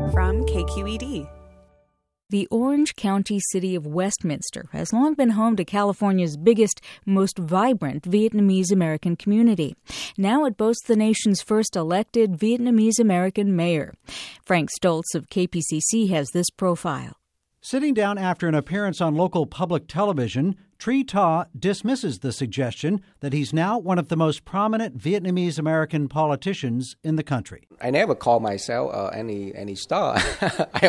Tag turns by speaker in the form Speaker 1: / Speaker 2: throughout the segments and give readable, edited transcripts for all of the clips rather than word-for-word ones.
Speaker 1: from KQED.
Speaker 2: The Orange County city of Westminster has long been home to California's biggest, most vibrant Vietnamese American community. Now it boasts the nation's first elected Vietnamese American mayor. Frank Stoltz of KPCC has this profile.
Speaker 3: Sitting down after an appearance on local public television, Tri Ta dismisses the suggestion that he's now one of the most prominent Vietnamese American politicians in the country.
Speaker 4: I never call myself any star. I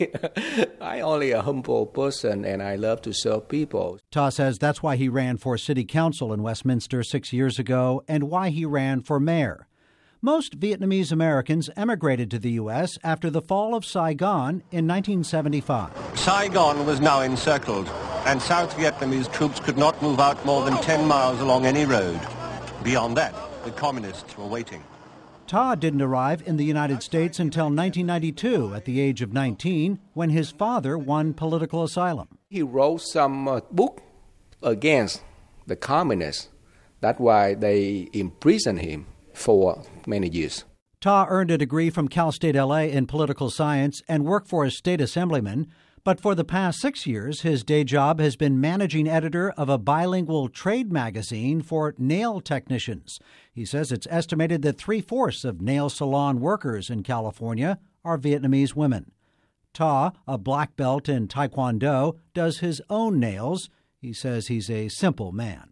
Speaker 4: only a humble person, and I love to serve people.
Speaker 3: Ta says that's why he ran for city council in Westminster 6 years ago and why he ran for mayor. Most Vietnamese Americans emigrated to the U.S. after the fall of Saigon in 1975.
Speaker 5: Saigon was now encircled, and South Vietnamese troops could not move out more than 10 miles along any road. Beyond that, the communists were waiting.
Speaker 3: Ta didn't arrive in the United States until 1992 at the age of 19, when his father won political asylum.
Speaker 4: He wrote some book against the communists. That's why they imprisoned him for many years.
Speaker 3: Ta earned a degree from Cal State LA in political science and worked for a state assemblyman, but for the past 6 years, his day job has been managing editor of a bilingual trade magazine for nail technicians. He says it's estimated that 3/4 of nail salon workers in California are Vietnamese women. Ta, a black belt in Taekwondo, does his own nails. He says he's a simple man.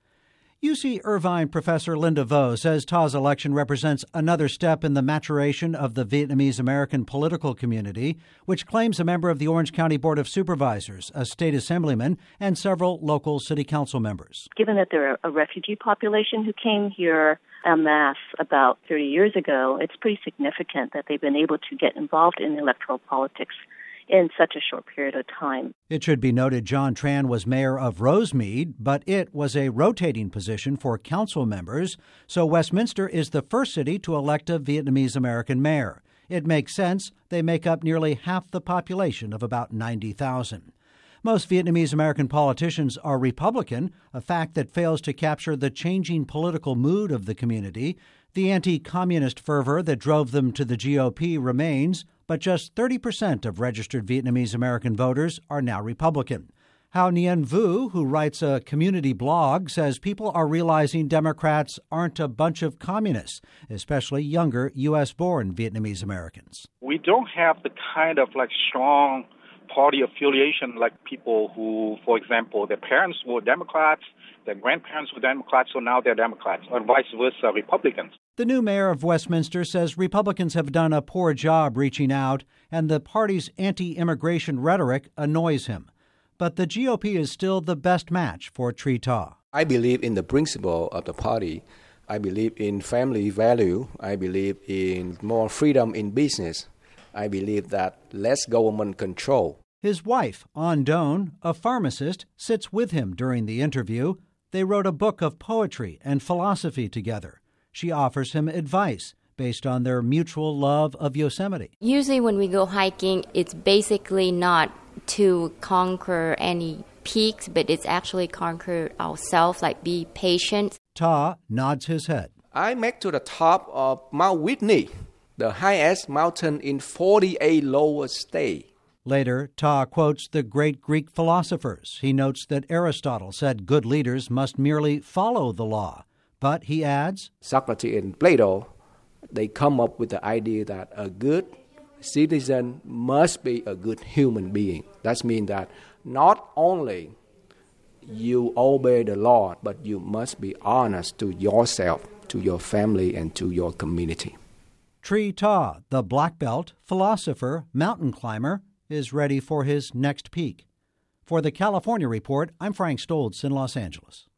Speaker 3: UC Irvine professor Linda Vo says Ta's election represents another step in the maturation of the Vietnamese American political community, which claims a member of the Orange County Board of Supervisors, a state assemblyman, and several local city council members.
Speaker 6: Given that they're a refugee population who came here en masse about 30 years ago, it's pretty significant that they've been able to get involved in electoral politics in such a short period of time.
Speaker 3: It should be noted John Tran was mayor of Rosemead, but it was a rotating position for council members, so Westminster is the first city to elect a Vietnamese American mayor. It makes sense. They make up nearly half the population of about 90,000. Most Vietnamese American politicians are Republican, a fact that fails to capture the changing political mood of the community. The anti-communist fervor that drove them to the GOP remains, but just 30% of registered Vietnamese American voters are now Republican. Hao Nguyen Vu, who writes a community blog, says people are realizing Democrats aren't a bunch of communists, especially younger U.S.-born Vietnamese Americans.
Speaker 7: We don't have the kind of strong party affiliation like people who, for example, their parents were Democrats, their grandparents were Democrats, so now they're Democrats, or vice versa, Republicans.
Speaker 3: The new mayor of Westminster says Republicans have done a poor job reaching out, and the party's anti-immigration rhetoric annoys him. But the GOP is still the best match for Tri Ta.
Speaker 4: I believe in the principle of the party. I believe in family value. I believe in more freedom in business. I believe that less government control.
Speaker 3: His wife, An Don, a pharmacist, sits with him during the interview. They wrote a book of poetry and philosophy together. She offers him advice based on their mutual love of Yosemite.
Speaker 8: Usually when we go hiking, it's basically not to conquer any peaks, but it's actually conquer ourselves, like be patient.
Speaker 3: Ta nods his head.
Speaker 4: I make to the top of Mount Whitney, the highest mountain in 48 lower states.
Speaker 3: Later, Ta quotes the great Greek philosophers. He notes that Aristotle said good leaders must merely follow the law. But, he adds,
Speaker 4: Socrates and Plato, they come up with the idea that a good citizen must be a good human being. That means that not only you obey the law, but you must be honest to yourself, to your family, and to your community.
Speaker 3: Tri Ta, the black belt, philosopher, mountain climber, is ready for his next peak. For the California Report, I'm Frank Stoltz in Los Angeles.